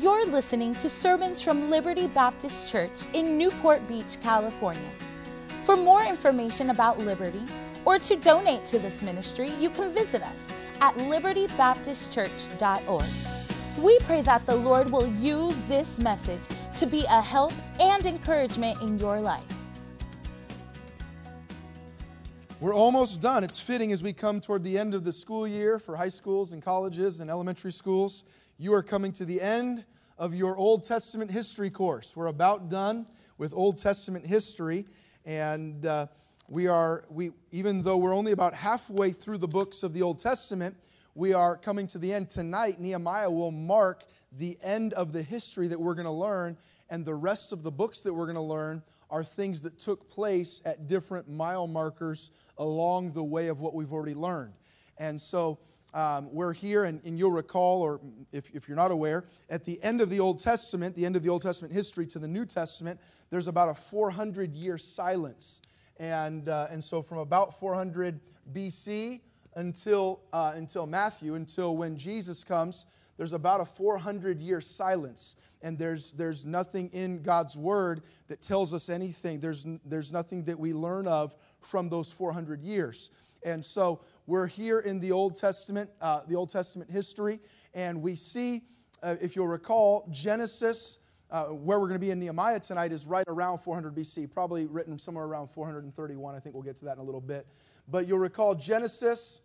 You're listening to sermons from Liberty Baptist Church in Newport Beach, California. For more information about Liberty or to donate to this ministry, you can visit us at libertybaptistchurch.org. We pray that the Lord will use this message to be a help and encouragement in your life. We're almost done. It's fitting as we come toward the end of the school year for high schools and colleges and elementary schools. You are coming to the end of your Old Testament history course. We're about done with Old Testament history, and even though we're only about halfway through the books of the Old Testament, we are coming to the end tonight. Nehemiah will mark the end of the history that we're going to learn, and the rest of the books that we're going to learn are things that took place at different mile markers along the way of what we've already learned. And so we're here, and you'll recall, or if you're not aware, at the end of the Old Testament, the end of the Old Testament history to the New Testament, there's about a 400-year silence. And so from about 400 BC until Matthew, until when Jesus comes, there's about a 400-year silence. And there's nothing in God's Word that tells us anything. There's nothing that we learn of from those 400 years. And so we're here in the Old Testament history, and we see, if you'll recall, Genesis, where we're going to be in Nehemiah tonight, is right around 400 BC, probably written somewhere around 431. I think we'll get to that in a little bit. But you'll recall Genesis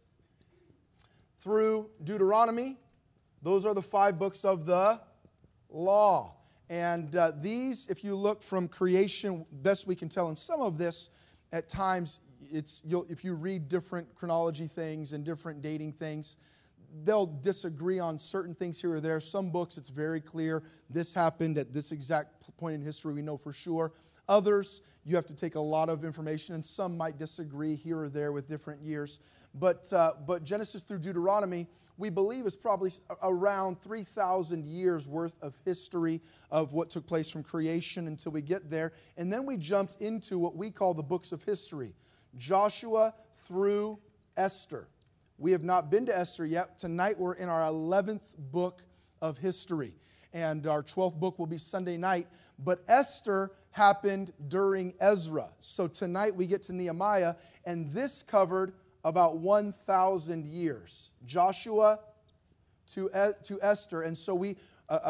through Deuteronomy. Those are the 5 books of the law. And these, if you look from creation, best we can tell in some of this, at times, if you read different chronology things and different dating things, they'll disagree on certain things here or there. Some books, it's very clear, this happened at this exact point in history, we know for sure. Others, you have to take a lot of information, and some might disagree here or there with different years. But Genesis through Deuteronomy, we believe, is probably around 3,000 years worth of history of what took place from creation until we get there. And then we jumped into what we call the books of history. Joshua through Esther. We have not been to Esther yet. Tonight we're in our 11th book of history. And our 12th book will be Sunday night. But Esther happened during Ezra. So tonight we get to Nehemiah, and this covered about 1,000 years. Joshua to Esther. And so we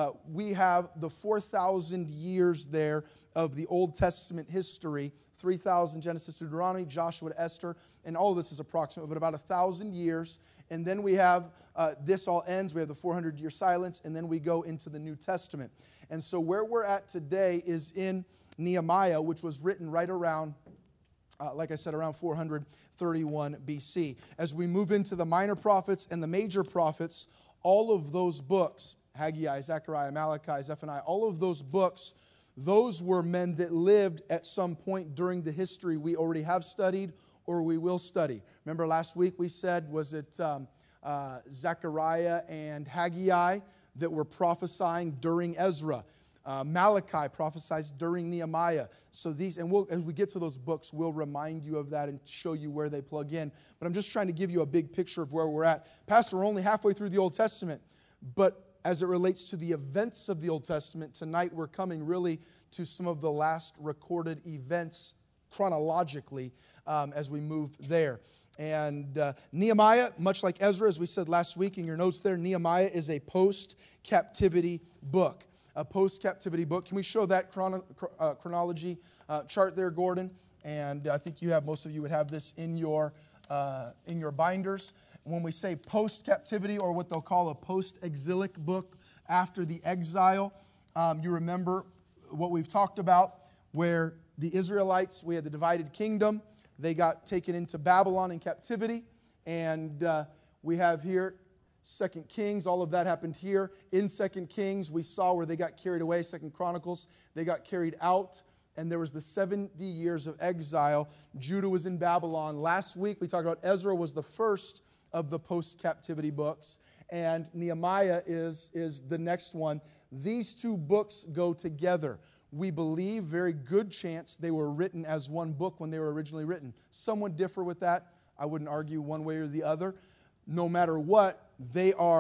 have the 4,000 years there of the Old Testament history. 3,000 Genesis to Deuteronomy, Joshua to Esther, and all of this is approximate, but about 1,000 years. And then we have, this all ends, we have the 400-year silence, and then we go into the New Testament. And so where we're at today is in Nehemiah, which was written right around, like I said, around 431 BC. As we move into the minor prophets and the major prophets, all of those books, Haggai, Zechariah, Malachi, Zephaniah, all of those books, those were men that lived at some point during the history we already have studied or we will study. Remember last week we said, was it Zechariah and Haggai that were prophesying during Ezra? Malachi prophesies during Nehemiah. So these, and as we get to those books, we'll remind you of that and show you where they plug in. But I'm just trying to give you a big picture of where we're at. Pastor, we're only halfway through the Old Testament, but as it relates to the events of the Old Testament, tonight we're coming really to some of the last recorded events chronologically as we move there. And Nehemiah, much like Ezra, as we said last week in your notes there, Nehemiah is a post-captivity book. A post-captivity book. Can we show that chronology chart there, Gordon? And I think most of you would have this in your binders. When we say post-captivity, or what they'll call a post-exilic book after the exile, you remember what we've talked about, where the Israelites, we had the divided kingdom, they got taken into Babylon in captivity, and we have here 2 Kings, all of that happened here. In 2 Kings, we saw where they got carried away. 2 Chronicles, they got carried out, and there was the 70 years of exile. Judah was in Babylon. Last week, we talked about Ezra was the first of the post-captivity books, and Nehemiah is the next one. These two books go together. We believe, very good chance, they were written as one book when they were originally written. Some would differ with that. I wouldn't argue one way or the other. No matter what, they are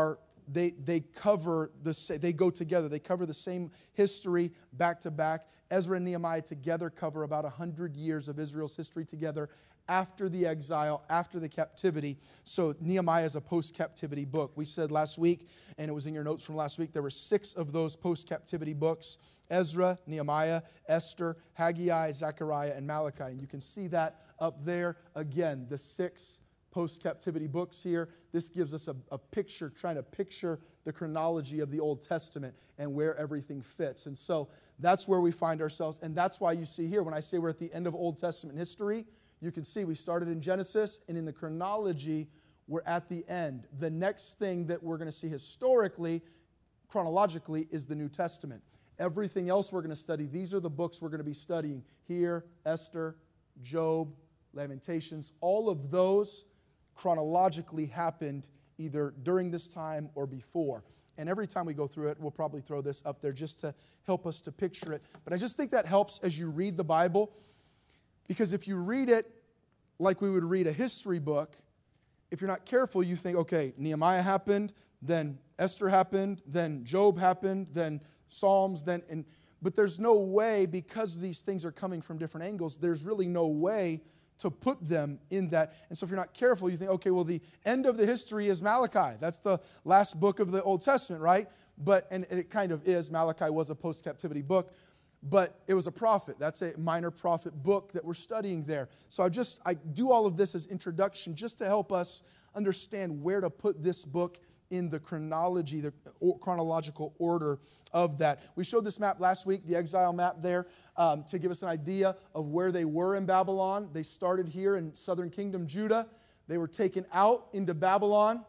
they cover they go together. They cover the same history back to back. Ezra and Nehemiah together cover about 100 years of Israel's history together after the exile, after the captivity. So Nehemiah is a post-captivity book. We said last week, and it was in your notes from last week, there were 6 of those post-captivity books: Ezra, Nehemiah, Esther, Haggai, Zechariah, and Malachi. And you can see that up there. Again, the 6 post-captivity books here. This gives us a picture, trying to picture the chronology of the Old Testament and where everything fits. And so that's where we find ourselves. And that's why you see here, when I say we're at the end of Old Testament history, you can see we started in Genesis, and in the chronology, we're at the end. The next thing that we're going to see historically, chronologically, is the New Testament. Everything else we're going to study, these are the books we're going to be studying here: Esther, Job, Lamentations. All of those chronologically happened either during this time or before. And every time we go through it, we'll probably throw this up there just to help us to picture it. But I just think that helps as you read the Bible, because if you read it like we would read a history book, if you're not careful, you think, okay, Nehemiah happened, then Esther happened, then Job happened, then Psalms, but there's no way, because these things are coming from different angles, there's really no way to put them in that. And so if you're not careful, you think, okay, well, the end of the history is Malachi. That's the last book of the Old Testament, right? And it kind of is. Malachi was a post-captivity book, but it was a prophet. That's a minor prophet book that we're studying there. So I do all of this as introduction just to help us understand where to put this book in the chronology, the chronological order of that. We showed this map last week, the exile map there, to give us an idea of where they were in Babylon. They started here in southern kingdom Judah. They were taken out into Babylon.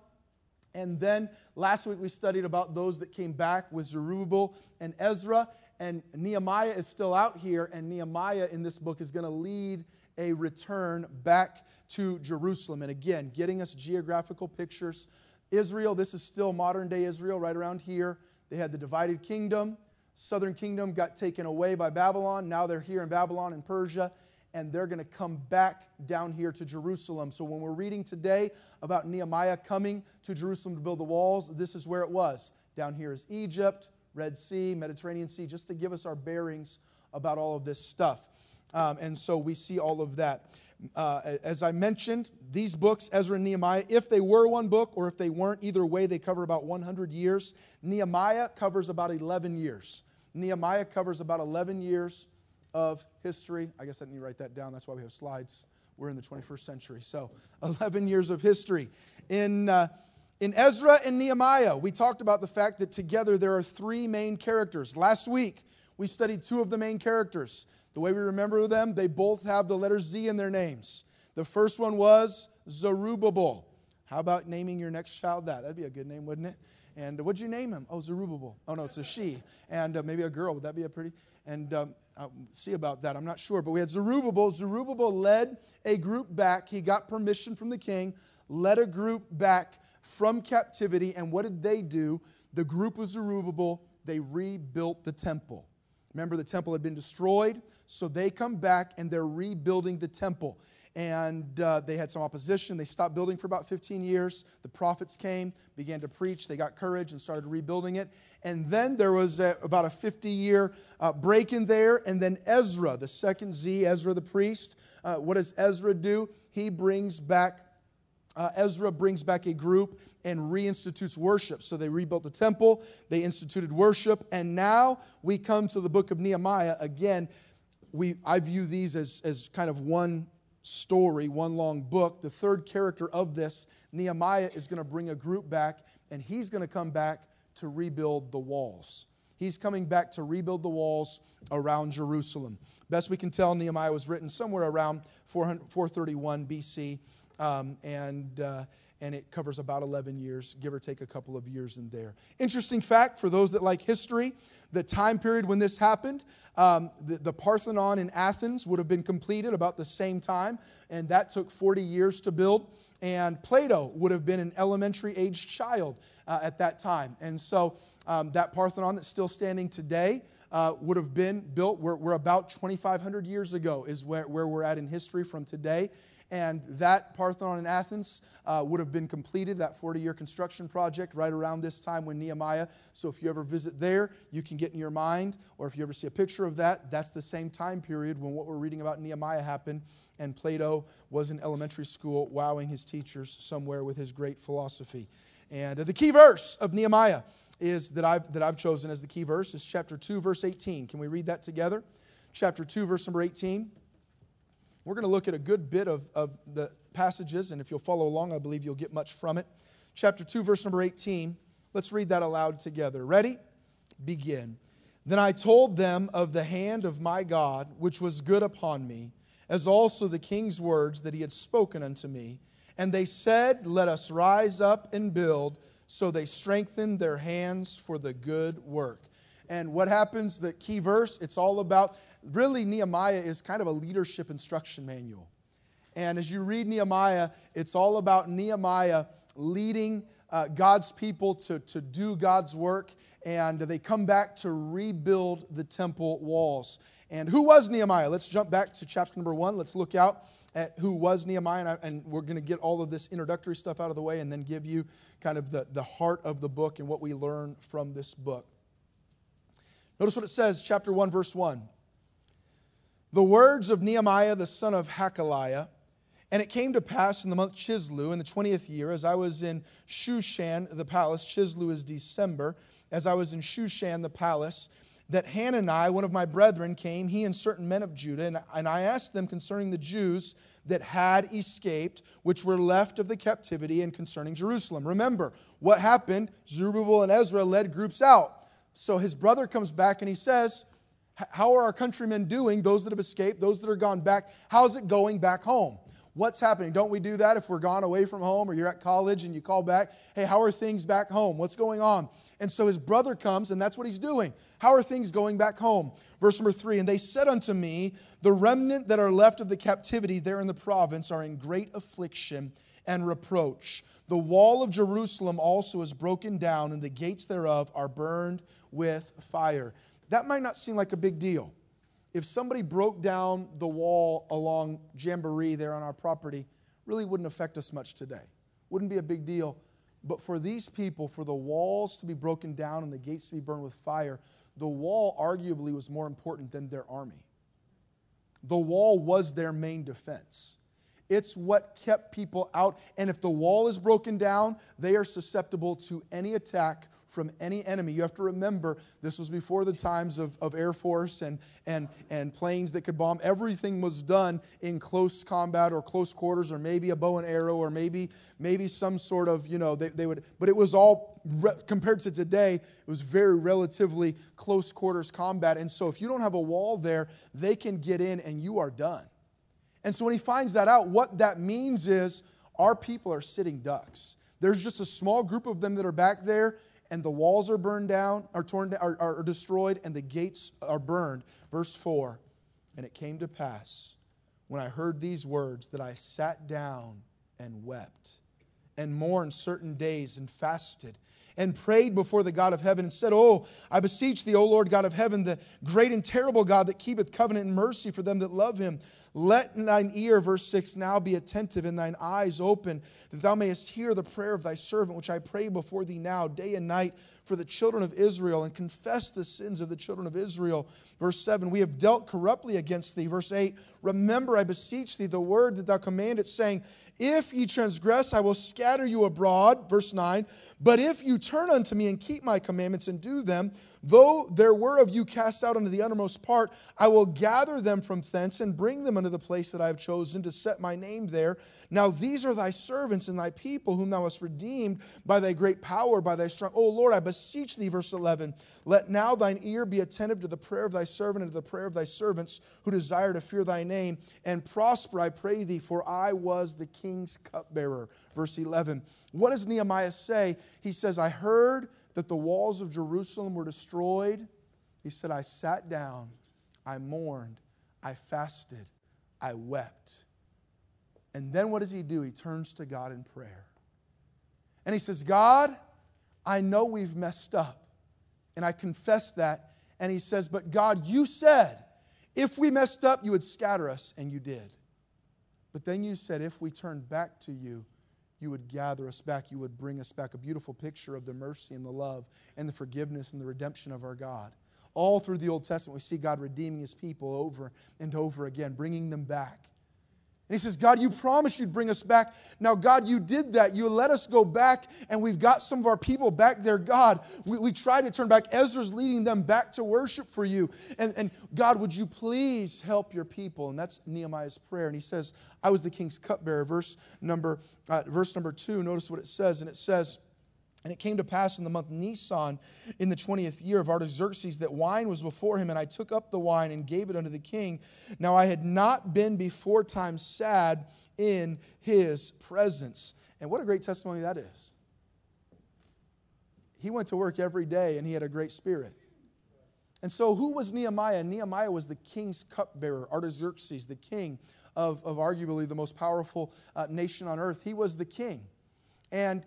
And then last week we studied about those that came back with Zerubbabel and Ezra. And Nehemiah is still out here. And Nehemiah in this book is going to lead a return back to Jerusalem. And again, getting us geographical pictures. Israel, this is still modern day Israel, right around here. They had the divided kingdom. Southern kingdom got taken away by Babylon. Now they're here in Babylon and Persia, and they're going to come back down here to Jerusalem. So when we're reading today about Nehemiah coming to Jerusalem to build the walls, this is where it was. Down here is Egypt, Red Sea, Mediterranean Sea, just to give us our bearings about all of this stuff. And so we see all of that. As I mentioned, these books, Ezra and Nehemiah, if they were one book or if they weren't, either way, they cover about 100 years. Nehemiah covers about 11 years. Nehemiah covers about 11 years of history. I guess I need to write that down. That's why we have slides. We're in the 21st century. So 11 years of history. In Ezra and Nehemiah, we talked about the fact that together there are 3 main characters. Last week, we studied 2 of the main characters. The way we remember them, they both have the letter Z in their names. The first one was Zerubbabel. How about naming your next child that? That'd be a good name, wouldn't it? And what'd you name him? Oh, Zerubbabel. Oh, no, it's a she. And maybe a girl. Would that be a pretty? And I'll see about that. I'm not sure. But we had Zerubbabel. Zerubbabel led a group back. He got permission from the king, led a group back from captivity. And what did they do? The group of Zerubbabel, they rebuilt the temple. Remember, the temple had been destroyed. So they come back and they're rebuilding the temple. And they had some opposition. They stopped building for about 15 years. The prophets came, began to preach. They got courage and started rebuilding it. And then there was about a 50-year break in there. And then Ezra, the second Z, Ezra the priest. What does Ezra do? Ezra brings back a group and reinstitutes worship. So they rebuilt the temple. They instituted worship. And now we come to the book of Nehemiah. Again, I view these as kind of one story, one long book. The third character of this, Nehemiah, is going to bring a group back, and he's going to come back to rebuild the walls. He's coming back to rebuild the walls around Jerusalem. Best we can tell, Nehemiah was written somewhere around 431 BC, and it covers about 11 years, give or take a couple of years in there. Interesting fact, for those that like history, the time period when this happened, the Parthenon in Athens would have been completed about the same time, and that took 40 years to build. And Plato would have been an elementary-aged child at that time. And so that Parthenon that's still standing today would have been built, we're about 2,500 years ago is where we're at in history from today. And that Parthenon in Athens would have been completed, that 40-year construction project, right around this time when Nehemiah. So if you ever visit there, you can get in your mind, or if you ever see a picture of that, that's the same time period when what we're reading about Nehemiah happened, and Plato was in elementary school wowing his teachers somewhere with his great philosophy. And the key verse of Nehemiah is that I've chosen as the key verse is chapter 2, verse 18. Can we read that together? Chapter 2, verse number 18. We're going to look at a good bit of the passages, and if you'll follow along, I believe you'll get much from it. Chapter 2, verse number 18. Let's read that aloud together. Ready? Begin. Then I told them of the hand of my God, which was good upon me, as also the king's words that he had spoken unto me. And they said, let us rise up and build. So they strengthened their hands for the good work. And what happens, the key verse, it's all about, really Nehemiah is kind of a leadership instruction manual. And as you read Nehemiah, it's all about Nehemiah leading God's people to do God's work. And they come back to rebuild the temple walls. And who was Nehemiah? Let's jump back to chapter number 1. Let's look out at who was Nehemiah. And we're going to get all of this introductory stuff out of the way and then give you kind of the heart of the book and what we learn from this book. Notice what it says, chapter 1, verse 1. The words of Nehemiah, the son of Hakaliah. And it came to pass in the month Chislew, in the 20th year, as I was in Shushan, the palace. Chislew is December. As I was in Shushan, the palace, that Hanani, one of my brethren, came, he and certain men of Judah, and I asked them concerning the Jews that had escaped, which were left of the captivity, and concerning Jerusalem. Remember, what happened? Zerubbabel and Ezra led groups out. So his brother comes back and he says, how are our countrymen doing, those that have escaped, those that are gone back? How's it going back home? What's happening? Don't we do that if we're gone away from home or you're at college and you call back? Hey, how are things back home? What's going on? And so his brother comes, and that's what he's doing. How are things going back home? Verse number 3, and they said unto me, the remnant that are left of the captivity there in the province are in great affliction and reproach. The wall of Jerusalem also is broken down, and the gates thereof are burned with fire. That might not seem like a big deal. If somebody broke down the wall along Jamboree there on our property, really wouldn't affect us much today. Wouldn't be a big deal. But for these people, for the walls to be broken down and the gates to be burned with fire, the wall arguably was more important than their army. The wall was their main defense. It's what kept people out. And if the wall is broken down, they are susceptible to any attack from any enemy. You have to remember, this was before the times of Air Force and planes that could bomb. Everything was done in close combat or close quarters, or maybe a bow and arrow, or maybe some sort of, they would, but it was all, compared to today, it was very relatively close quarters combat. And so if you don't have a wall there, they can get in and you are done. And so when he finds that out, what that means is our people are sitting ducks. There's just a small group of them that are back there, and the walls are burned down, are destroyed, and the gates are burned. Verse 4, and it came to pass, when I heard these words, that I sat down and wept, and mourned certain days, and fasted, and prayed before the God of heaven, and said, Oh, I beseech thee, O Lord God of heaven, the great and terrible God that keepeth covenant and mercy for them that love him. Let thine ear, verse 6, now be attentive, and thine eyes open, that thou mayest hear the prayer of thy servant, which I pray before thee now, day and night, for the children of Israel, and confess the sins of the children of Israel. Verse 7, we have dealt corruptly against thee. Verse 8, remember, I beseech thee, the word that thou commandest, saying, if ye transgress, I will scatter you abroad. Verse 9, but if you turn unto me and keep my commandments and do them, though there were of you cast out unto the uttermost part, I will gather them from thence and bring them unto the place that I have chosen to set my name there. Now these are thy servants and thy people, whom thou hast redeemed by thy great power, by thy strong. O Lord, I beseech thee, verse 11, let now thine ear be attentive to the prayer of thy servant and to the prayer of thy servants who desire to fear thy name, and prosper, I pray thee, for I was the king's cupbearer. Verse 11. What does Nehemiah say? He says, I heard that the walls of Jerusalem were destroyed. He said, I sat down, I mourned, I fasted, I wept. And then what does he do? He turns to God in prayer. And he says, God, I know we've messed up. And I confess that. And he says, but God, you said, if we messed up, you would scatter us. And you did. But then you said, if we turn back to you, you would gather us back. You would bring us back. A beautiful picture of the mercy and the love and the forgiveness and the redemption of our God. All through the Old Testament, we see God redeeming His people over and over again, bringing them back. And He says, God, you promised you'd bring us back. Now, God, you did that. You let us go back, and we've got some of our people back there. God, we tried to turn back. Ezra's leading them back to worship for you. And God, would you please help your people? And that's Nehemiah's prayer. And he says, I was the king's cupbearer. Verse number 2, notice what it says. And it says, and it came to pass in the month Nisan, in the 20th year of Artaxerxes, that wine was before him, and I took up the wine and gave it unto the king. Now I had not been before time sad in his presence. And what a great testimony that is. He went to work every day, and he had a great spirit. And so who was Nehemiah? Nehemiah was the king's cupbearer, Artaxerxes, the king of arguably the most powerful nation on earth. He was the king. And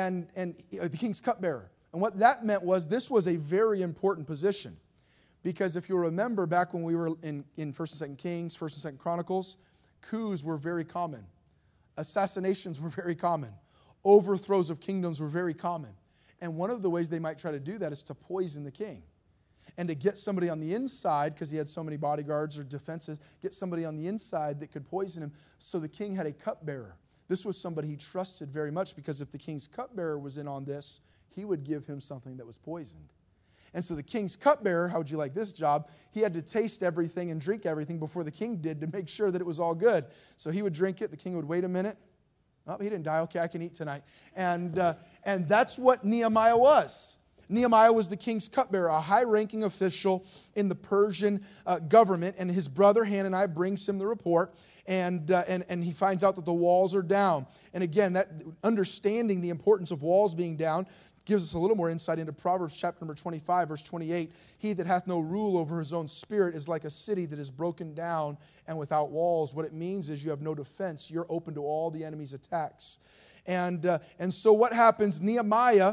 the king's cupbearer. And what that meant was this was a very important position. Because if you remember back when we were in 1st and 2nd Kings, 1st and 2nd Chronicles, coups were very common. Assassinations were very common. Overthrows of kingdoms were very common. And one of the ways they might try to do that is to poison the king. And to get somebody on the inside, because he had so many bodyguards or defenses, get somebody on the inside that could poison him. So the king had a cupbearer. This was somebody he trusted very much, because if the king's cupbearer was in on this, he would give him something that was poisoned. And so the king's cupbearer, how would you like this job? He had to taste everything and drink everything before the king did to make sure that it was all good. So he would drink it. The king would wait a minute. Oh, he didn't die. Okay, I can eat tonight. And that's what Nehemiah was. Nehemiah was the king's cupbearer, a high-ranking official in the Persian government. And his brother Hananiah brings him the report. And he finds out that the walls are down. And again, that understanding the importance of walls being down gives us a little more insight into Proverbs chapter number 25, verse 28. He that hath no rule over his own spirit is like a city that is broken down and without walls. What it means is you have no defense. You're open to all the enemy's attacks. And so what happens? Nehemiah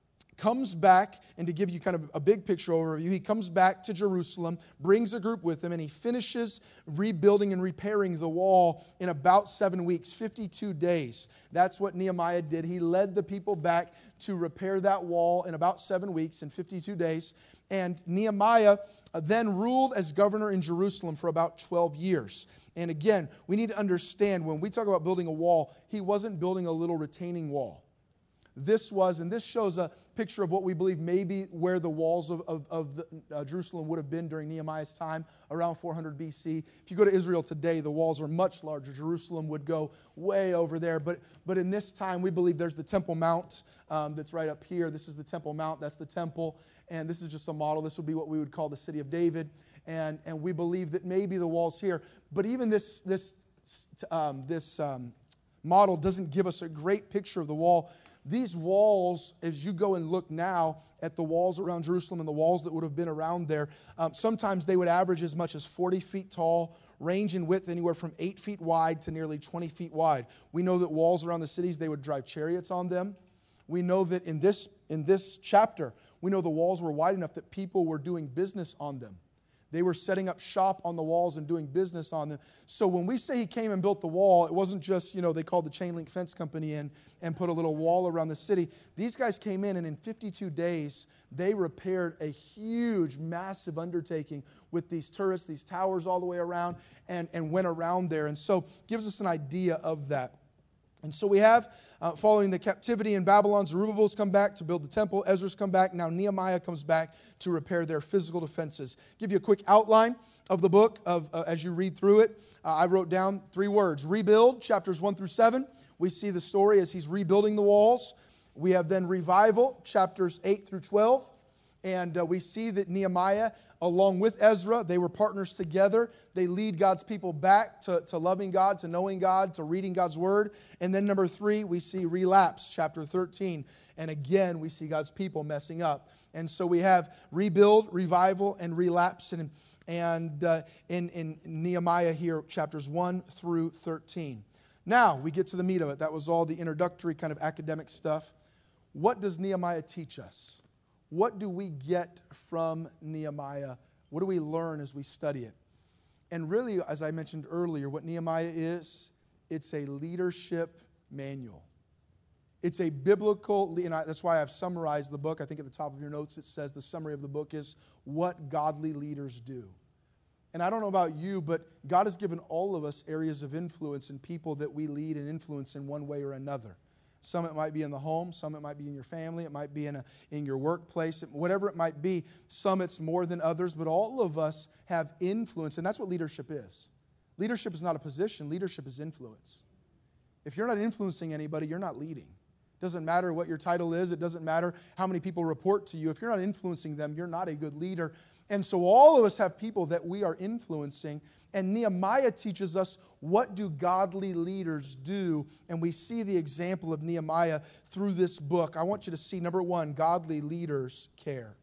comes back, and to give you kind of a big picture overview, he comes back to Jerusalem, brings a group with him, and he finishes rebuilding and repairing the wall in about 7 weeks, 52 days. That's what Nehemiah did. He led the people back to repair that wall in about 7 weeks, in 52 days. And Nehemiah then ruled as governor in Jerusalem for about 12 years. And again, we need to understand, when we talk about building a wall, he wasn't building a little retaining wall. This shows a picture of what we believe maybe where the walls of Jerusalem would have been during Nehemiah's time, around 400 BC. If you go to Israel today, the walls are much larger. Jerusalem would go way over there. But in this time, we believe there's the Temple Mount that's right up here. This is the Temple Mount. That's the temple. And this is just a model. This would be what we would call the city of David. And we believe that maybe the walls here. But even this model doesn't give us a great picture of the wall. These walls, as you go and look now at the walls around Jerusalem and the walls that would have been around there, sometimes they would average as much as 40 feet tall, range in width anywhere from 8 feet wide to nearly 20 feet wide. We know that walls around the cities, they would drive chariots on them. We know that in this chapter, we know the walls were wide enough that people were doing business on them. They were setting up shop on the walls and doing business on them. So when we say he came and built the wall, it wasn't just, they called the chain link fence company in and put a little wall around the city. These guys came in, and in 52 days, they repaired a huge, massive undertaking with these turrets, these towers all the way around, and went around there. And so gives us an idea of that. And so we have, following the captivity in Babylon, Zerubbabel's come back to build the temple. Ezra's come back. Now Nehemiah comes back to repair their physical defenses. Give you a quick outline of the book as you read through it. I wrote down 3 words. Rebuild, chapters 1 through 7. We see the story as he's rebuilding the walls. We have then revival, chapters 8 through 12. And we see that Nehemiah, along with Ezra, they were partners together. They lead God's people back to loving God, to knowing God, to reading God's Word. And then number 3, we see relapse, chapter 13. And again, we see God's people messing up. And so we have rebuild, revival, and relapse. And in Nehemiah here, chapters 1 through 13. Now, we get to the meat of it. That was all the introductory kind of academic stuff. What does Nehemiah teach us? What do we get from Nehemiah? What do we learn as we study it? And really, as I mentioned earlier, what Nehemiah is It's a leadership manual. It's a biblical, and that's why I've summarized the book. I think at the top of your notes it says the summary of the book is What Godly Leaders Do. And I don't know about you, but God has given all of us areas of influence and people that we lead and influence in one way or another. Some it might be in the home, some it might be in your family, it might be in your workplace, whatever it might be. Some it's more than others, but all of us have influence, and that's what leadership is. Leadership is not a position, leadership is influence. If you're not influencing anybody, you're not leading. It doesn't matter what your title is, it doesn't matter how many people report to you. If you're not influencing them, you're not a good leader. And so all of us have people that we are influencing, and Nehemiah teaches us what do godly leaders do, and we see the example of Nehemiah through this book. I want you to see, number one, godly leaders care.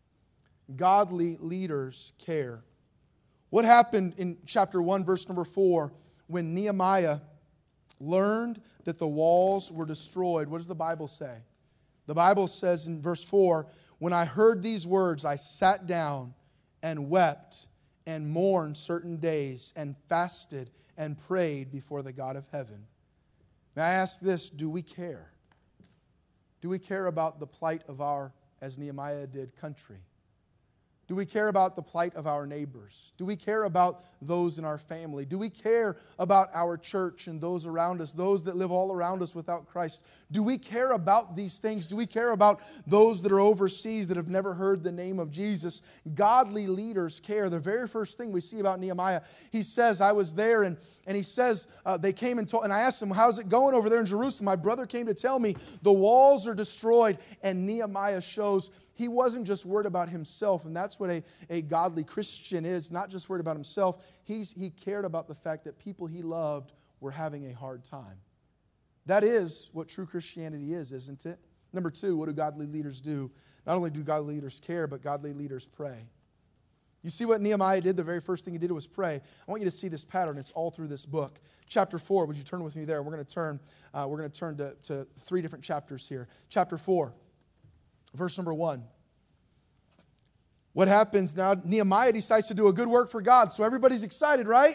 Godly leaders care. What happened in chapter 1, verse number 4, when Nehemiah learned that the walls were destroyed? What does the Bible say? The Bible says in verse 4, when I heard these words, I sat down and wept and mourned certain days and fasted and prayed before the God of heaven. May I ask this, do we care? Do we care about the plight of our, as Nehemiah did, country? Do we care about the plight of our neighbors? Do we care about those in our family? Do we care about our church and those around us, those that live all around us without Christ? Do we care about these things? Do we care about those that are overseas that have never heard the name of Jesus? Godly leaders care. The very first thing we see about Nehemiah, he says, I was there, and he says, they came and told, and I asked him, how's it going over there in Jerusalem? My brother came to tell me the walls are destroyed, and Nehemiah shows he wasn't just worried about himself, and that's what a godly Christian is, not just worried about himself. He cared about the fact that people he loved were having a hard time. That is what true Christianity is, isn't it? Number two, what do godly leaders do? Not only do godly leaders care, but godly leaders pray. You see what Nehemiah did? The very first thing he did was pray. I want you to see this pattern. It's all through this book. Chapter 4, would you turn with me there? We're going to turn to three different chapters here. Chapter 4. Verse number 1. What happens now? Nehemiah decides to do a good work for God. So everybody's excited, right?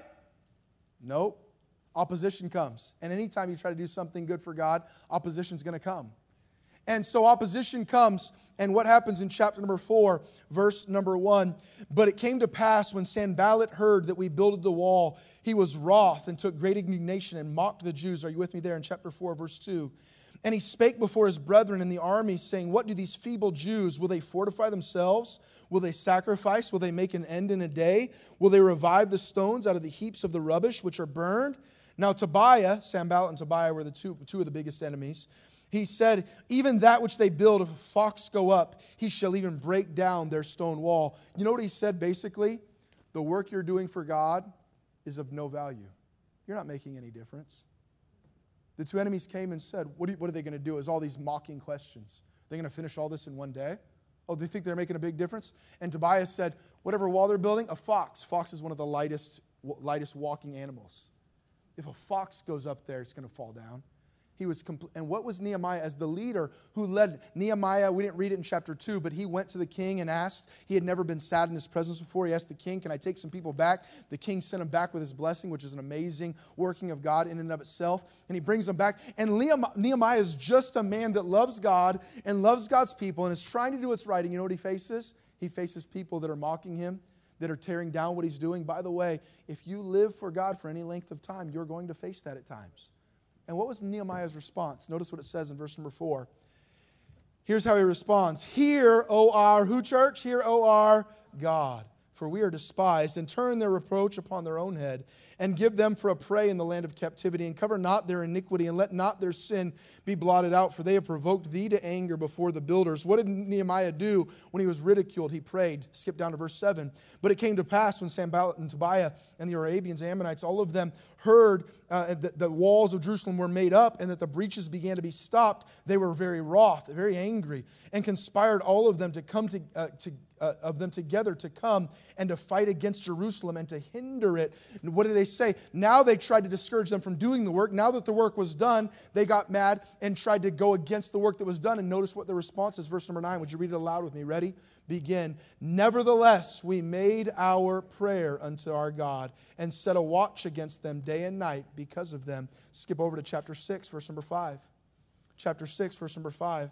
Nope. Opposition comes. And anytime you try to do something good for God, opposition's going to come. And so opposition comes. And what happens in chapter number 4, verse number 1? But it came to pass when Sanballat heard that we builded the wall, he was wroth and took great indignation and mocked the Jews. Are you with me there in chapter 4, verse 2? And he spake before his brethren in the army, saying, what do these feeble Jews? Will they fortify themselves? Will they sacrifice? Will they make an end in a day? Will they revive the stones out of the heaps of the rubbish which are burned? Now Tobiah, Sanballat and Tobiah were the two of the biggest enemies. He said, even that which they build, if a fox go up, he shall even break down their stone wall. You know what he said basically? The work you're doing for God is of no value. You're not making any difference. The two enemies came and said, what are they going to do? Is all these mocking questions. They're going to finish all this in one day? Oh, they think they're making a big difference? And Tobias said, whatever wall they're building, a fox. Fox is one of the lightest walking animals. If a fox goes up there, it's going to fall down. And what was Nehemiah as the leader who led Nehemiah? We didn't read it in chapter 2, but he went to the king and asked. He had never been sad in his presence before. He asked the king, can I take some people back? The king sent him back with his blessing, which is an amazing working of God in and of itself. And he brings them back. And Nehemiah is just a man that loves God and loves God's people and is trying to do what's right. And you know what he faces? He faces people that are mocking him, that are tearing down what he's doing. By the way, if you live for God for any length of time, you're going to face that at times. And what was Nehemiah's response? Notice what it says in verse number 4. Here's how he responds. Hear, O our, who church? Hear, O our God. For we are despised, and turn their reproach upon their own head, and give them for a prey in the land of captivity, and cover not their iniquity, and let not their sin be blotted out, for they have provoked thee to anger before the builders. What did Nehemiah do when he was ridiculed? He prayed. Skip down to verse 7. But it came to pass when Sanballat and Tobiah and the Arabians, Ammonites, all of them heard that the walls of Jerusalem were made up and that the breaches began to be stopped, they were very wroth, very angry, and conspired all of them to come together to come and to fight against Jerusalem and to hinder it. And what do they say? Now they tried to discourage them from doing the work. Now that the work was done, they got mad and tried to go against the work that was done. And notice what the response is. Verse number 9. Would you read it aloud with me? Ready? Begin. Nevertheless, we made our prayer unto our God and set a watch against them day day and night because of them. Skip over to chapter 6, verse number 5. Chapter 6, verse number 5.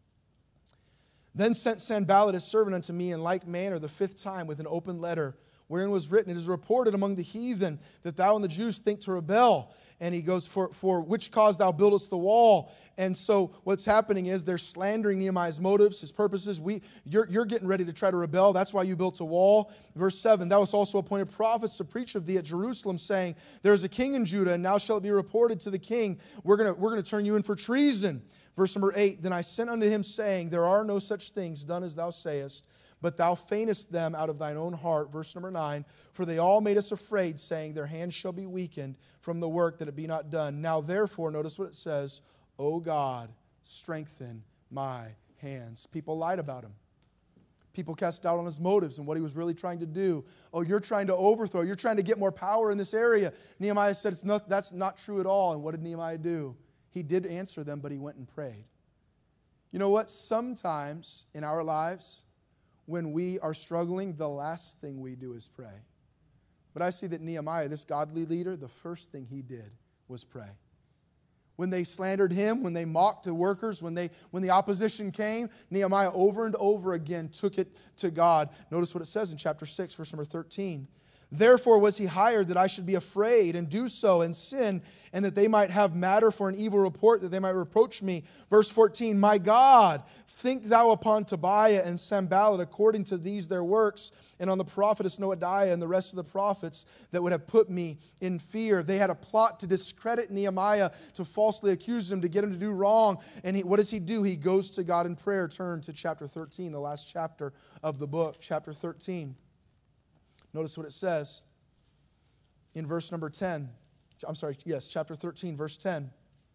Then sent Sanballat his servant unto me in like manner the 5th time with an open letter, wherein was written, it is reported among the heathen that thou and the Jews think to rebel. And he goes, for which cause thou buildest the wall. And so what's happening is they're slandering Nehemiah's motives, his purposes. You're getting ready to try to rebel. That's why you built a wall. Verse 7, thou hast also appointed prophets to preach of thee at Jerusalem, saying, there is a king in Judah, and now shall it be reported to the king, we're going to turn you in for treason. Verse number 8, then I sent unto him, saying, there are no such things done as thou sayest, but thou feignest them out of thine own heart. Verse number 9, for they all made us afraid, saying, their hands shall be weakened from the work that it be not done. Now therefore, notice what it says, O God, strengthen my hands. People lied about him. People cast doubt on his motives and what he was really trying to do. Oh, you're trying to overthrow. You're trying to get more power in this area. Nehemiah said, that's not true at all. And what did Nehemiah do? He did answer them, but he went and prayed. You know what? Sometimes in our lives, when we are struggling, the last thing we do is pray. But I see that Nehemiah, this godly leader, the first thing he did was pray. When they slandered him, when they mocked the workers, when the opposition came, Nehemiah over and over again took it to God. Notice what it says in chapter 6, verse number 13. Therefore was he hired that I should be afraid and do so and sin, and that they might have matter for an evil report, that they might reproach me. Verse 14, my God, think thou upon Tobiah and Sanballat according to these their works, and on the prophetess Noadiah and the rest of the prophets that would have put me in fear. They had a plot to discredit Nehemiah, to falsely accuse him, to get him to do wrong. And what does he do? He goes to God in prayer. Turn to chapter 13, the last chapter of the book, chapter 13. Notice what it says in verse number 10. Chapter 13, verse 10.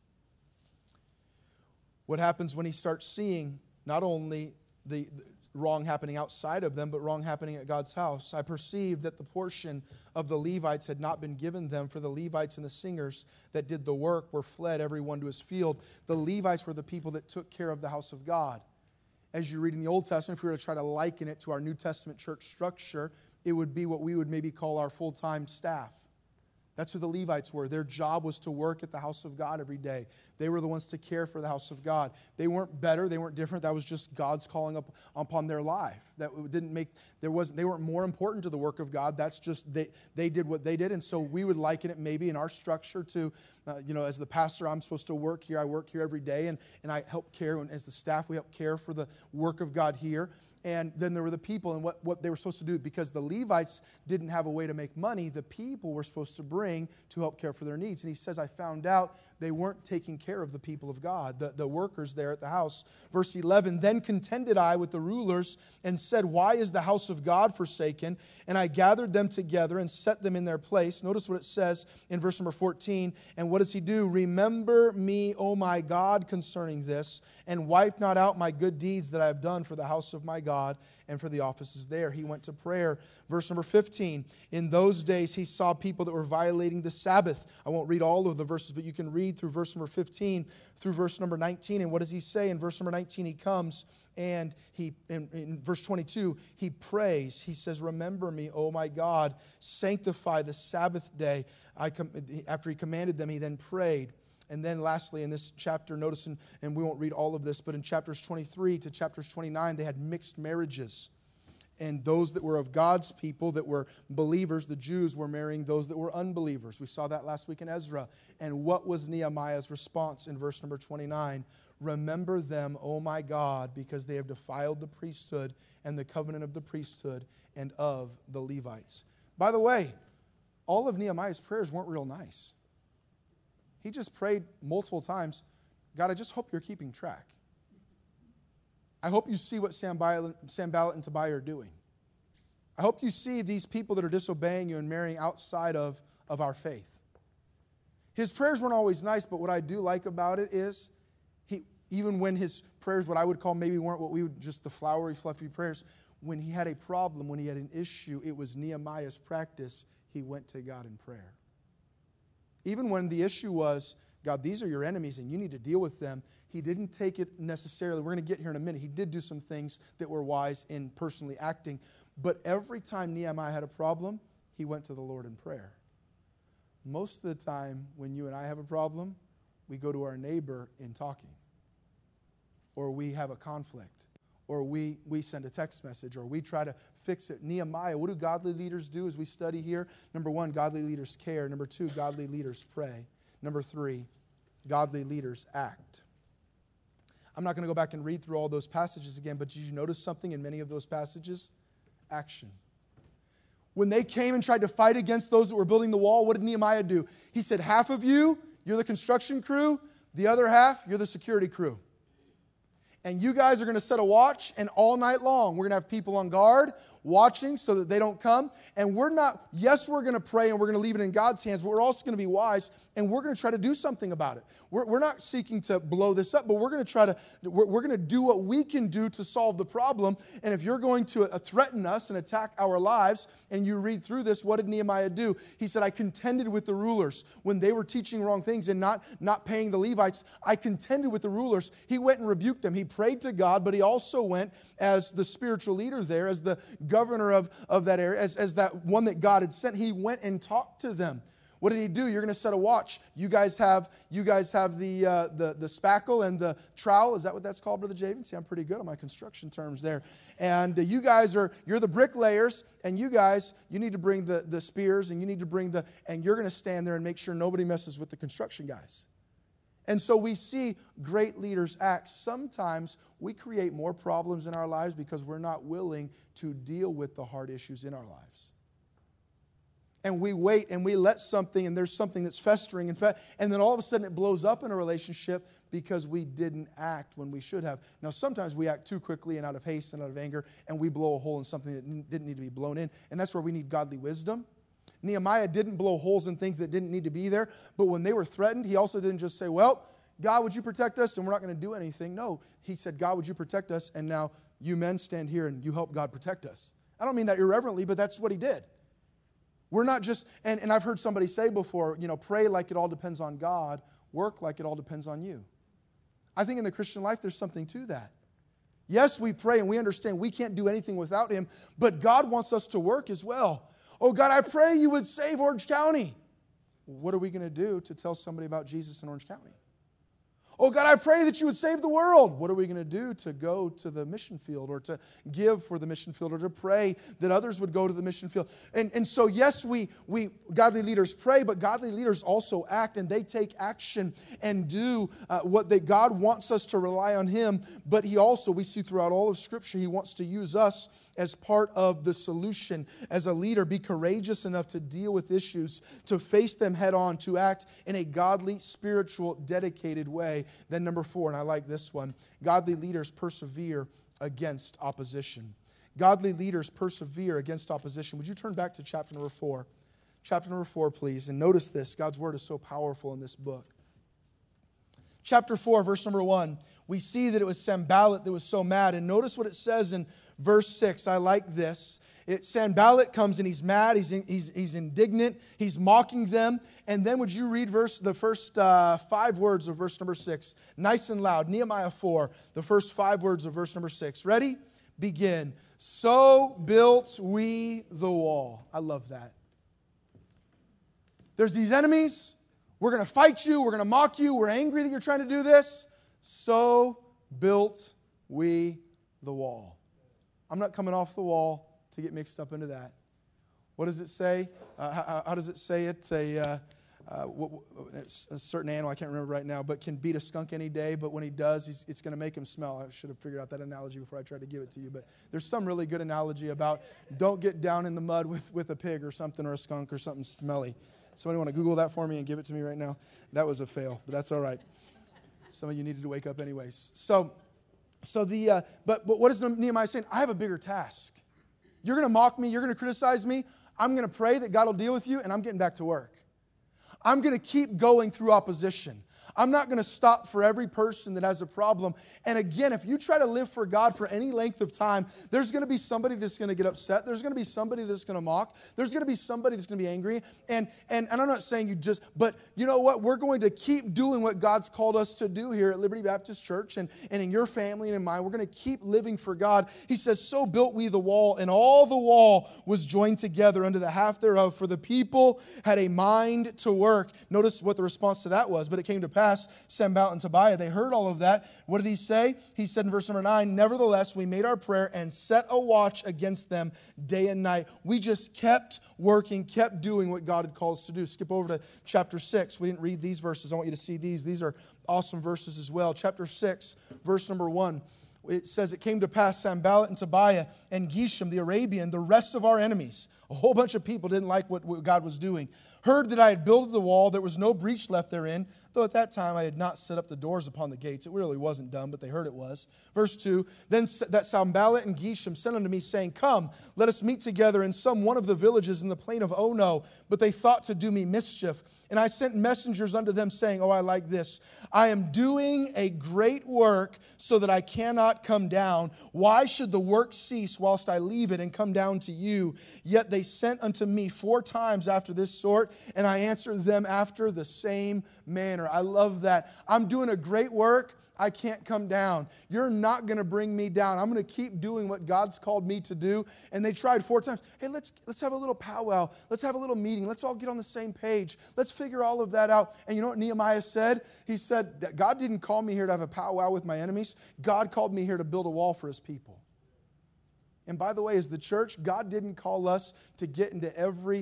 What happens when he starts seeing not only the wrong happening outside of them, but wrong happening at God's house? I perceived that the portion of the Levites had not been given them, for the Levites and the singers that did the work were fled, every one to his field. The Levites were the people that took care of the house of God. As you read in the Old Testament, if we were to try to liken it to our New Testament church structure, it would be what we would maybe call our full-time staff. That's who the Levites were. Their job was to work at the house of God every day. They were the ones to care for the house of God. They weren't better. They weren't different. That was just God's calling up upon their life. They weren't more important to the work of God. That's just they did what they did. And so we would liken it maybe in our structure to, as the pastor, I'm supposed to work here. I work here every day, and I help care. And as the staff, we help care for the work of God here. And then there were the people and what they were supposed to do. Because the Levites didn't have a way to make money, the people were supposed to bring to help care for their needs. And he says, I found out they weren't taking care of the people of God, the workers there at the house. Verse 11, then contended I with the rulers and said, why is the house of God forsaken? And I gathered them together and set them in their place. Notice what it says in verse number 14. And what does he do? Remember me, O my God, concerning this, and wipe not out my good deeds that I have done for the house of my God and for the offices there. He went to prayer. Verse number 15, in those days he saw people that were violating the Sabbath. I won't read all of the verses, but you can read through verse number 15 through verse number 19. And what does he say? In verse number 19, he comes and in verse 22, he prays. He says, remember me, O my God, sanctify the Sabbath day. After he commanded them, he then prayed. And then lastly, in this chapter, notice, and we won't read all of this, but in chapters 23 to chapters 29, they had mixed marriages. And those that were of God's people, that were believers, the Jews, were marrying those that were unbelievers. We saw that last week in Ezra. And what was Nehemiah's response in verse number 29? Remember them, O my God, because they have defiled the priesthood and the covenant of the priesthood and of the Levites. By the way, all of Nehemiah's prayers weren't real nice. He just prayed multiple times, God, I just hope you're keeping track. I hope you see what Sanballat and Tobiah are doing. I hope you see these people that are disobeying you and marrying outside of our faith. His prayers weren't always nice, but what I do like about it is, even when his prayers, what I would call maybe weren't what we would, just the flowery, fluffy prayers, when he had a problem, when he had an issue, it was Nehemiah's practice. He went to God in prayer. Even when the issue was, God, these are your enemies and you need to deal with them, he didn't take it necessarily. We're going to get here in a minute. He did do some things that were wise in personally acting. But every time Nehemiah had a problem, he went to the Lord in prayer. most of the time when you and I have a problem, we go to our neighbor in talking. Or we have a conflict. Or we send a text message. Or we try to fix it. Nehemiah, what do godly leaders do as we study here? Number 1, godly leaders care. Number 2, godly leaders pray. Number 3, godly leaders act. I'm not going to go back and read through all those passages again, but did you notice something in many of those passages? Action. When they came and tried to fight against those that were building the wall, what did Nehemiah do? He said, half of you, you're the construction crew. The other half, you're the security crew. And you guys are going to set a watch, and all night long, we're going to have people on guard, watching so that they don't come. And we're going to pray and we're going to leave it in God's hands, but we're also going to be wise, and we're going to try to do something about it. We're not seeking to blow this up, but we're going to do what we can do to solve the problem. And if you're going to threaten us and attack our lives, and you read through this, what did Nehemiah do? He said, I contended with the rulers when they were teaching wrong things and not paying the Levites. I contended with the rulers. He went and rebuked them. He prayed to God, but he also went as the spiritual leader there, as the governor of that area, as that one that God had sent. He went and talked to them. What did he do? You're going to set a watch. You guys have the spackle and the trowel. Is that what that's called, Brother Javen? See, I'm pretty good on my construction terms there. And you're the bricklayers, and you need to bring the spears, and you need to bring and you're going to stand there and make sure nobody messes with the construction guys. And so we see great leaders act. Sometimes we create more problems in our lives because we're not willing to deal with the hard issues in our lives. And we wait and we let something, and there's something that's festering, and then all of a sudden it blows up in a relationship because we didn't act when we should have. Now, sometimes we act too quickly and out of haste and out of anger, and we blow a hole in something that didn't need to be blown in. And that's where we need godly wisdom. Nehemiah didn't blow holes in things that didn't need to be there, but when they were threatened, he also didn't just say, well, God, would you protect us? And we're not going to do anything. No, he said, God, would you protect us? And now you men stand here and you help God protect us. I don't mean that irreverently, but that's what he did. We're not just, and I've heard somebody say before, pray like it all depends on God, work like it all depends on you. I think in the Christian life, there's something to that. Yes, we pray and we understand we can't do anything without him, but God wants us to work as well. Oh, God, I pray you would save Orange County. What are we going to do to tell somebody about Jesus in Orange County? Oh, God, I pray that you would save the world. What are we going to do to go to the mission field, or to give for the mission field, or to pray that others would go to the mission field? And so, yes, we godly leaders pray, but godly leaders also act, and they take action and do what God wants us to rely on him. But he also, we see throughout all of Scripture, he wants to use us as part of the solution. As a leader, be courageous enough to deal with issues, to face them head on, to act in a godly, spiritual, dedicated way. Then number 4, and I like this one, godly leaders persevere against opposition. Godly leaders persevere against opposition. Would you turn back to chapter number 4? Chapter number 4, please. And notice this. God's word is so powerful in this book. Chapter 4, verse number 1. We see that it was Sanballat that was so mad. And notice what it says in verse 6. I like this. Sanballat comes and he's mad. He's indignant. He's mocking them. And then would you read the first 5 words of verse number 6? Nice and loud. Nehemiah 4, the first 5 words of verse number 6. Ready? Begin. So built we the wall. I love that. There's these enemies. We're going to fight you. We're going to mock you. We're angry that you're trying to do this. So built we the wall. I'm not coming off the wall to get mixed up into that. What does it say? How does it say it? A certain animal, I can't remember right now, but can beat a skunk any day, but when he does, it's going to make him smell. I should have figured out that analogy before I tried to give it to you, but there's some really good analogy about don't get down in the mud with a pig or something, or a skunk or something smelly. Somebody want to Google that for me and give it to me right now? That was a fail, but that's all right. Some of you needed to wake up anyways. But what is Nehemiah saying? I have a bigger task. You're going to mock me. You're going to criticize me. I'm going to pray that God will deal with you, and I'm getting back to work. I'm going to keep going through opposition. I'm not going to stop for every person that has a problem. And again, if you try to live for God for any length of time, there's going to be somebody that's going to get upset. There's going to be somebody that's going to mock. There's going to be somebody that's going to be angry. And I'm not saying but you know what? We're going to keep doing what God's called us to do here at Liberty Baptist Church and in your family and in mine. We're going to keep living for God. He says, so built we the wall, and all the wall was joined together unto the half thereof, for the people had a mind to work. Notice what the response to that was. But it came to pass, Sanballat and Tobiah, they heard all of that. What did he say? He said in verse number 9, nevertheless, we made our prayer and set a watch against them day and night. We just kept working, kept doing what God had called us to do. Skip over to chapter 6. We didn't read these verses. I want you to see these. These are awesome verses as well. Chapter 6, verse number 1. It says, it came to pass, Sanballat and Tobiah and Geshem the Arabian, the rest of our enemies, a whole bunch of people didn't like what God was doing, heard that I had builded the wall, there was no breach left therein, though at that time I had not set up the doors upon the gates. It really wasn't done, but they heard it was. Verse 2, then that Sanballat and Geshem sent unto me, saying, come, let us meet together in some one of the villages in the plain of Ono. But they thought to do me mischief. And I sent messengers unto them, saying, I like this. I am doing a great work, so that I cannot come down. Why should the work cease whilst I leave it and come down to you? Yet they sent unto me 4 times after this sort, and I answered them after the same manner. I love that. I'm doing a great work. I can't come down. You're not going to bring me down. I'm going to keep doing what God's called me to do. And they tried 4 times. Hey, let's have a little powwow. Let's have a little meeting. Let's all get on the same page. Let's figure all of that out. And you know what Nehemiah said? He said that God didn't call me here to have a powwow with my enemies. God called me here to build a wall for His people. And by the way, as the church, God didn't call us to get into every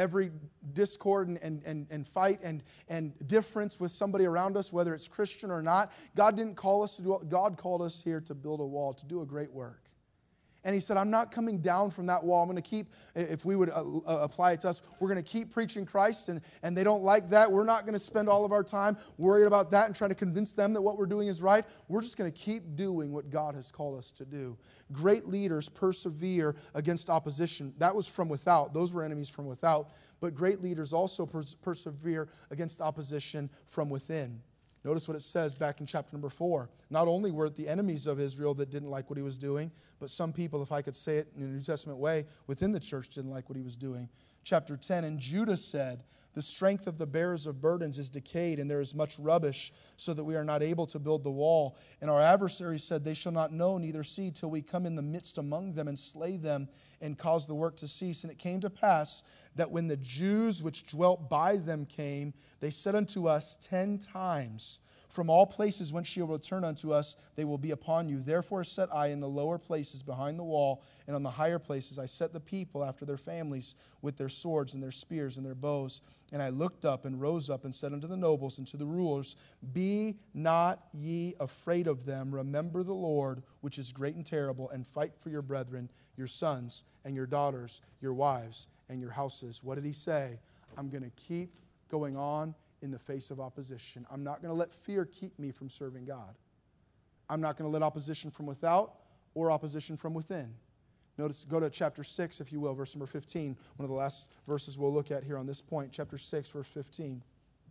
discord and fight and difference with somebody around us, whether it's Christian or not. God didn't call us to do it. God called us here to build a wall, to do a great work. And He said, I'm not coming down from that wall. I'm going to keep, if we would apply it to us, we're going to keep preaching Christ, and they don't like that. We're not going to spend all of our time worried about that and trying to convince them that what we're doing is right. We're just going to keep doing what God has called us to do. Great leaders persevere against opposition. That was from without. Those were enemies from without. But great leaders also persevere against opposition from within. Notice what it says back in chapter number 4. Not only were it the enemies of Israel that didn't like what he was doing, but some people, if I could say it in a New Testament way, within the church didn't like what he was doing. Chapter 10, and Judah said, the strength of the bearers of burdens is decayed, and there is much rubbish, so that we are not able to build the wall. And our adversaries said, they shall not know, neither see, till we come in the midst among them and slay them, and cause the work to cease. And it came to pass that when the Jews which dwelt by them came, they said unto us 10 times, from all places whence ye will return unto us, they will be upon you. Therefore set I in the lower places behind the wall, and on the higher places I set the people after their families with their swords and their spears and their bows. And I looked up and rose up and said unto the nobles and to the rulers, be not ye afraid of them. Remember the Lord, which is great and terrible, and fight for your brethren, your sons and your daughters, your wives and your houses. What did he say? I'm going to keep going on in the face of opposition. I'm not going to let fear keep me from serving God. I'm not going to let opposition from without or opposition from within. Notice, go to chapter 6, if you will, verse number 15. One of the last verses we'll look at here on this point, chapter 6, verse 15.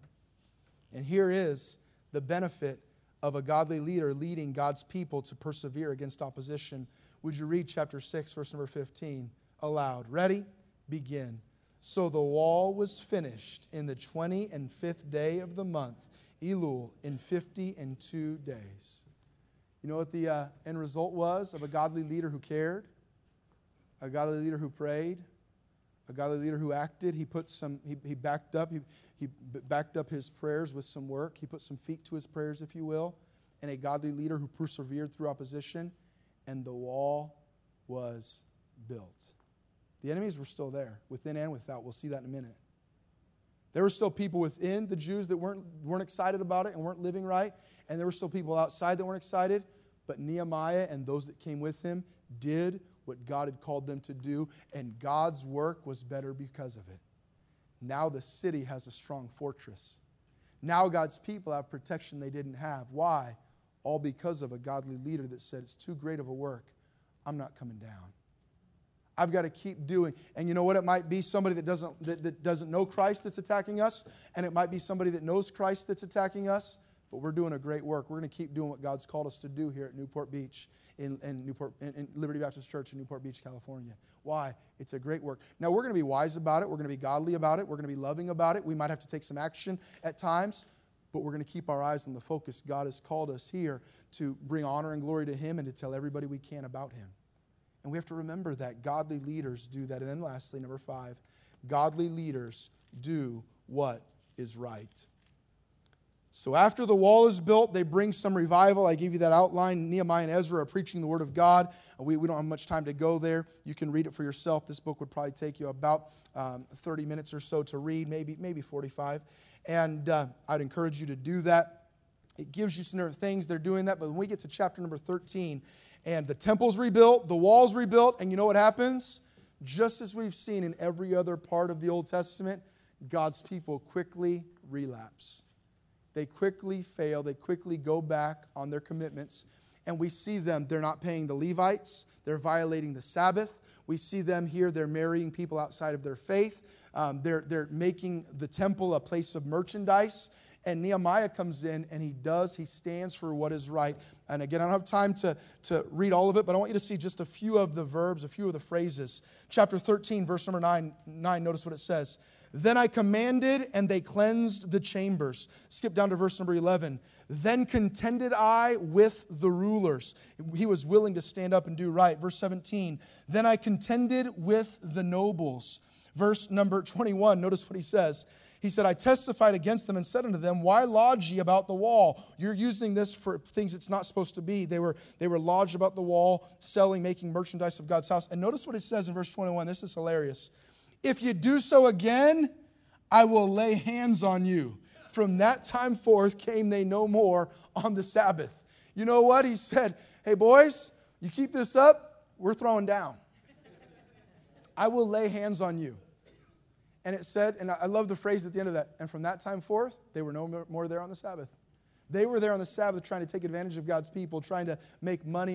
And here is the benefit of a godly leader leading God's people to persevere against opposition. Would you read chapter 6, verse number 15 aloud? Ready? Begin. So the wall was finished in the 25th day of the month, Elul, in 52 days. You know what the end result was of a godly leader who cared? A godly leader who prayed? A godly leader who acted? He backed up his prayers with some work. He put some feet to his prayers, if you will. And a godly leader who persevered through opposition. And the wall was built. The enemies were still there, within and without. We'll see that in a minute. There were still people within the Jews that weren't excited about it and weren't living right. And there were still people outside that weren't excited. But Nehemiah and those that came with him did what God had called them to do. And God's work was better because of it. Now the city has a strong fortress. Now God's people have protection they didn't have. Why? All because of a godly leader that said, it's too great of a work. I'm not coming down. I've got to keep doing. And you know what? It might be somebody that doesn't know Christ that's attacking us. And it might be somebody that knows Christ that's attacking us. but we're doing a great work. We're going to keep doing what God's called us to do here at Newport Beach in Liberty Baptist Church in Newport Beach, California. Why? It's a great work. Now, we're going to be wise about it. We're going to be godly about it. We're going to be loving about it. We might have to take some action at times, but we're going to keep our eyes on the focus. God has called us here to bring honor and glory to Him and to tell everybody we can about Him. And we have to remember that godly leaders do that. And then lastly, number 5, godly leaders do what is right. So after the wall is built, they bring some revival. I gave you that outline. Nehemiah and Ezra are preaching the Word of God. We don't have much time to go there. You can read it for yourself. This book would probably take you about 30 minutes or so to read, maybe 45. And I'd encourage you to do that. It gives you some different things. They're doing that. But when we get to chapter number 13, and the temple's rebuilt, the wall's rebuilt, and you know what happens? Just as we've seen in every other part of the Old Testament, God's people quickly relapse. They quickly fail. They quickly go back on their commitments. And we see them, they're not paying the Levites. They're violating the Sabbath. We see them here, they're marrying people outside of their faith. They're making the temple a place of merchandise. And Nehemiah comes in and he stands for what is right. And again, I don't have time to read all of it, but I want you to see just a few of the verbs, a few of the phrases. Chapter 13, verse number 9, notice what it says. Then I commanded, and they cleansed the chambers. Skip down to verse number 11. Then contended I with the rulers. He was willing to stand up and do right. Verse 17. Then I contended with the nobles. Verse number 21, notice what he says. He said, I testified against them and said unto them, why lodge ye about the wall? You're using this for things it's not supposed to be. They were lodged about the wall, selling, making merchandise of God's house. And notice what it says in verse 21. This is hilarious. If you do so again, I will lay hands on you. From that time forth came they no more on the Sabbath. You know what? He said, hey boys, you keep this up, we're throwing down. I will lay hands on you. And it said, and I love the phrase at the end of that, and from that time forth, they were no more there on the Sabbath. They were there on the Sabbath trying to take advantage of God's people, trying to make money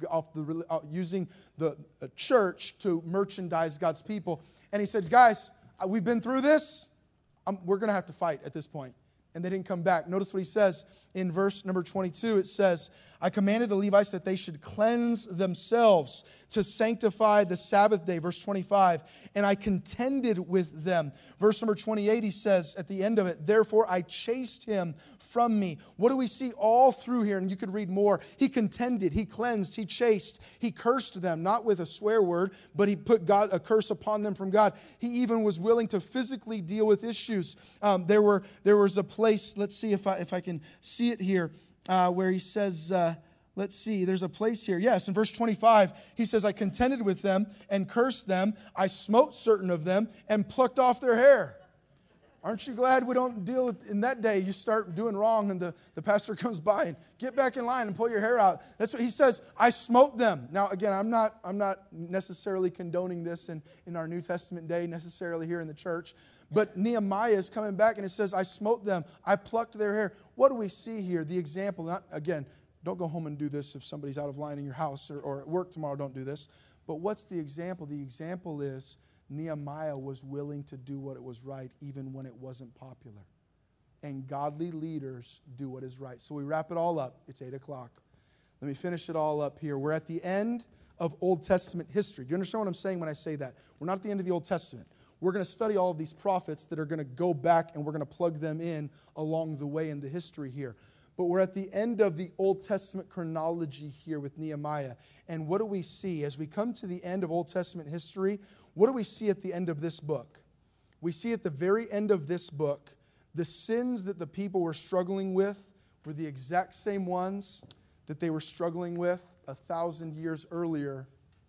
using the church to merchandise God's people. And he said, guys, we've been through this. We're going to have to fight at this point. And they didn't come back. Notice what he says in verse number 22. It says, I commanded the Levites that they should cleanse themselves to sanctify the Sabbath day. Verse 25. And I contended with them. Verse number 28, he says at the end of it, therefore I chased him from me. What do we see all through here? And you could read more. He contended, he cleansed, he chased, he cursed them, not with a swear word, but he put a curse upon them from God. He even was willing to physically deal with issues. There was a place, let's see if I can see it here, where he says, let's see, there's a place here. Yes, in verse 25, he says, I contended with them and cursed them. I smote certain of them and plucked off their hair. Aren't you glad we don't deal with, in that day, you start doing wrong and the pastor comes by and get back in line and pull your hair out. That's what he says. I smote them. Now, again, I'm not necessarily condoning this in our New Testament day, necessarily here in the church. But Nehemiah is coming back and it says, I smote them. I plucked their hair. What do we see here? The example, again, don't go home and do this if somebody's out of line in your house or at work tomorrow, don't do this. But what's the example? The example is Nehemiah was willing to do what it was right even when it wasn't popular. And godly leaders do what is right. So we wrap it all up. It's 8 o'clock. Let me finish it all up here. We're at the end of Old Testament history. Do you understand what I'm saying when I say that? We're not at the end of the Old Testament. We're going to study all of these prophets that are going to go back and we're going to plug them in along the way in the history here. But we're at the end of the Old Testament chronology here with Nehemiah. And what do we see? As we come to the end of Old Testament history, what do we see at the end of this book? We see at the very end of this book, the sins that the people were struggling with were the exact same ones that they were struggling with 1,000 years earlier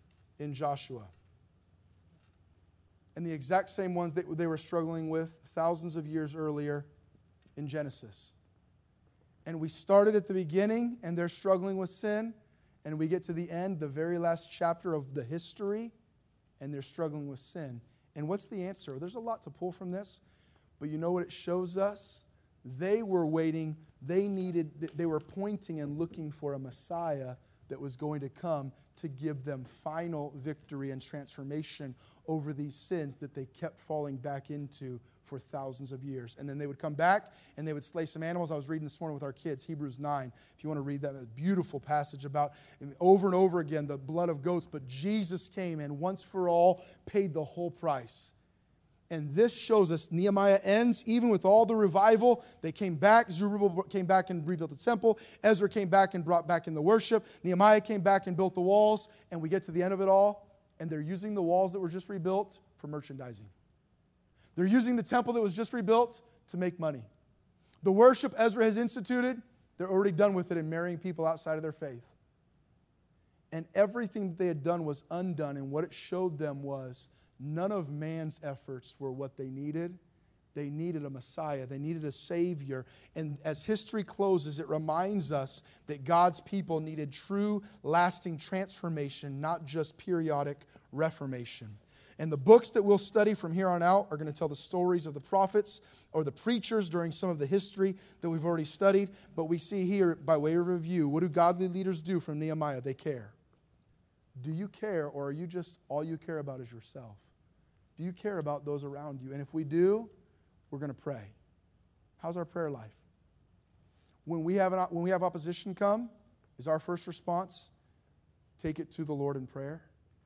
in Joshua. And the exact same ones that they were struggling with thousands of years earlier in Genesis. And we started at the beginning, and they're struggling with sin. And we get to the end, the very last chapter of the history, and they're struggling with sin. And what's the answer? There's a lot to pull from this. But you know what it shows us? They were waiting. They were pointing and looking for a Messiah that was going to come to give them final victory and transformation over these sins that they kept falling back into for thousands of years. And then they would come back and they would slay some animals. I was reading this morning with our kids, Hebrews 9. If you want to read that, a beautiful passage about over and over again the blood of goats. But Jesus came and once for all paid the whole price. And this shows us Nehemiah ends, even with all the revival. They came back. Zerubbabel came back and rebuilt the temple. Ezra came back and brought back in the worship. Nehemiah came back and built the walls. And we get to the end of it all, and they're using the walls that were just rebuilt for merchandising. They're using the temple that was just rebuilt to make money. The worship Ezra has instituted, they're already done with it in marrying people outside of their faith. And everything that they had done was undone, and what it showed them was none of man's efforts were what they needed. They needed a Messiah. They needed a Savior. And as history closes, it reminds us that God's people needed true, lasting transformation, not just periodic reformation. And the books that we'll study from here on out are going to tell the stories of the prophets or the preachers during some of the history that we've already studied. But we see here, by way of review, what do godly leaders do from Nehemiah? They care. Do you care, or are you just, all you care about is yourself? Do you care about those around you? And if we do, we're going to pray. How's our prayer life? When we have opposition come, is our first response, take it to the Lord in prayer?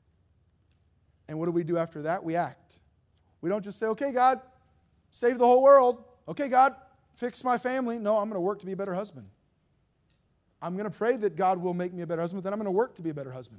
And what do we do after that? We act. We don't just say, okay, God, save the whole world. Okay, God, fix my family. No, I'm going to work to be a better husband. I'm going to pray that God will make me a better husband, then I'm going to work to be a better husband.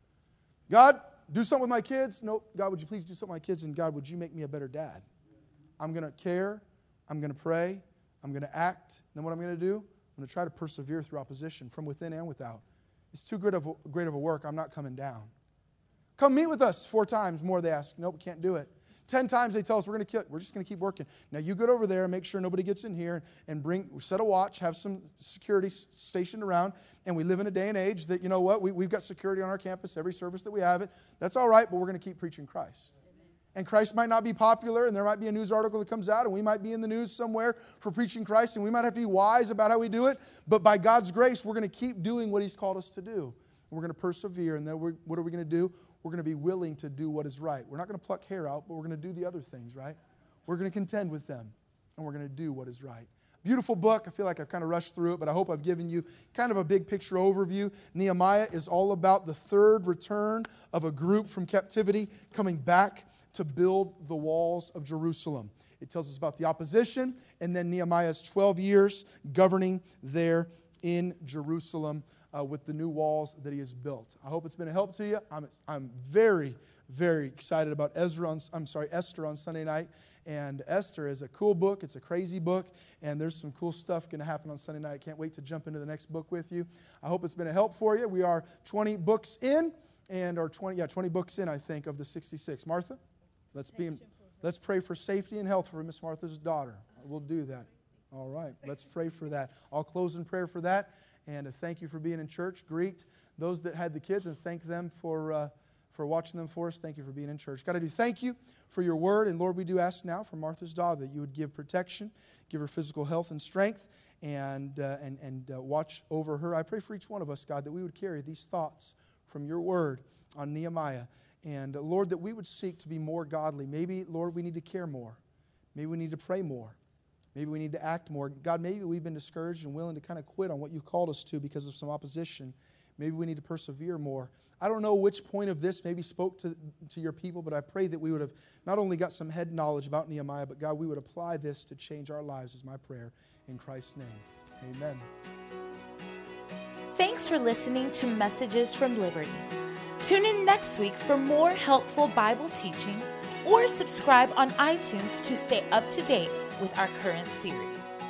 God, do something with my kids. No, God, would you please do something with my kids? And God, would you make me a better dad? I'm going to care. I'm going to pray. I'm going to act. And then what I'm going to do? I'm going to try to persevere through opposition from within and without. It's too great of a work. I'm not coming down. Come meet with us 4 times more, they ask. Nope, we can't do it. 10 times they tell us we're just going to keep working. Now you get over there and make sure nobody gets in here and set a watch, have some security stationed around. And we live in a day and age that, you know what, we've got security on our campus, every service that we have it. That's all right, but we're going to keep preaching Christ. And Christ might not be popular, and there might be a news article that comes out, and we might be in the news somewhere for preaching Christ, and we might have to be wise about how we do it. But by God's grace, we're going to keep doing what He's called us to do. And we're going to persevere, and then what are we going to do? We're going to be willing to do what is right. We're not going to pluck hair out, but we're going to do the other things, right? We're going to contend with them, and we're going to do what is right. Beautiful book. I feel like I've kind of rushed through it, but I hope I've given you kind of a big picture overview. Nehemiah is all about the third return of a group from captivity coming back to build the walls of Jerusalem. It tells us about the opposition, and then Nehemiah's 12 years governing there in Jerusalem with the new walls that he has built. I hope it's been a help to you. I'm very, very excited about Esther on Sunday night. And Esther is a cool book. It's a crazy book. And there's some cool stuff going to happen on Sunday night. I can't wait to jump into the next book with you. I hope it's been a help for you. We are 20 books in, or 20 books in, I think, of the 66. Martha, let's pray for safety and health for Miss Martha's daughter. We'll do that. All right, let's pray for that. I'll close in prayer for that. And thank you for being in church. Greet those that had the kids and thank them for watching them for us. Thank you for being in church. Got to do thank you for your word. And Lord, we do ask now for Martha's daughter that you would give protection, give her physical health and strength, and watch over her. I pray for each one of us, God, that we would carry these thoughts from your word on Nehemiah. And Lord, that we would seek to be more godly. Maybe, Lord, we need to care more. Maybe we need to pray more. Maybe we need to act more. God, maybe we've been discouraged and willing to kind of quit on what you've called us to because of some opposition. Maybe we need to persevere more. I don't know which point of this maybe spoke to your people, but I pray that we would have not only got some head knowledge about Nehemiah, but God, we would apply this to change our lives is my prayer. In Christ's name, amen. Thanks for listening to Messages from Liberty. Tune in next week for more helpful Bible teaching, or subscribe on iTunes to stay up to date with our current series.